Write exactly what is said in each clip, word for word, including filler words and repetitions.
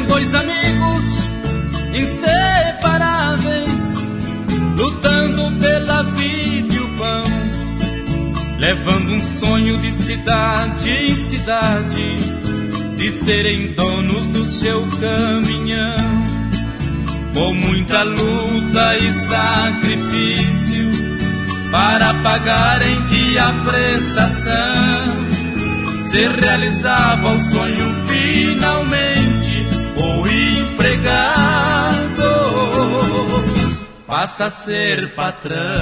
dois amigos inseparáveis, lutando pela vida e o pão, levando um sonho de cidade em cidade, de serem donos do seu caminhão. Com muita luta e sacrifício para pagar em dia a prestação, se realizava o sonho finalmente. O empregado passa a ser patrão.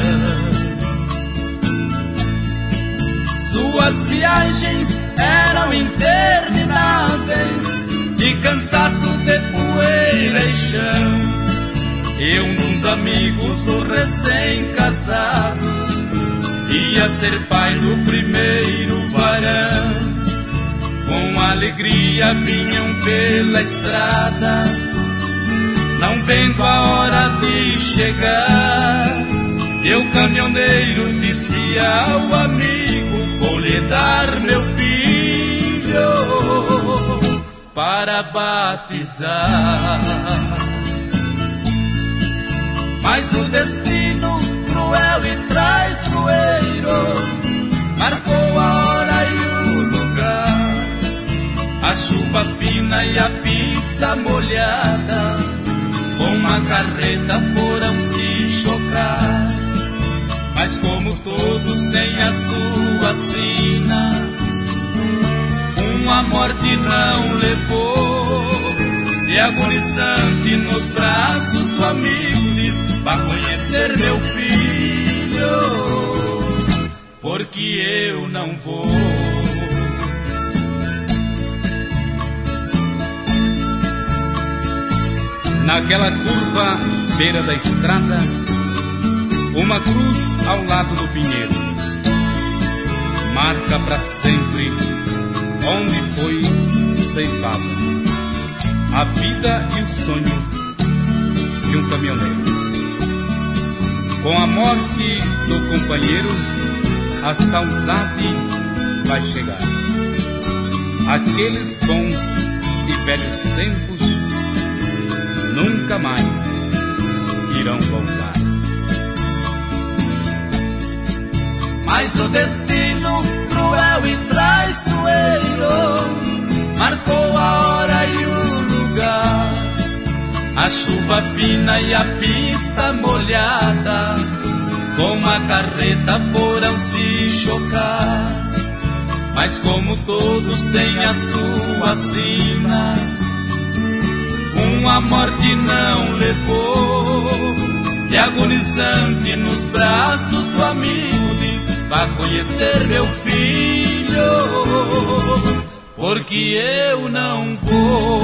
Suas viagens eram intermináveis, de cansaço, de poeira e chão. E um dos amigos, o recém-casado, ia ser pai do primeiro varão. Com alegria vinham pela estrada, não vendo a hora de chegar. E o caminhoneiro disse ao amigo: vou lhe dar meu filho para batizar. Mas o destino cruel e traiçoeiro marcou a hora e o lugar. A chuva fina e a pista molhada, com a carreta foram se chocar. Mas como todos têm a sua sina, uma morte não levou. E agonizante nos braços do amigo diz: vá conhecer meu filho, porque eu não vou. Naquela curva, beira da estrada, uma cruz ao lado do pinheiro, marca para sempre onde foi ceifada a vida e o sonho de um caminhoneiro. Com a morte do companheiro, a saudade vai chegar. Aqueles bons e velhos tempos nunca mais irão voltar. Mas o destino cruel e traiçoeiro marcou a hora e o lugar. A chuva fina e a pista molhada, com a carreta foram se chocar. Mas como todos têm a sua sina, uma morte não levou. E agonizante nos braços do amigo diz: vá conhecer meu filho, porque eu não vou.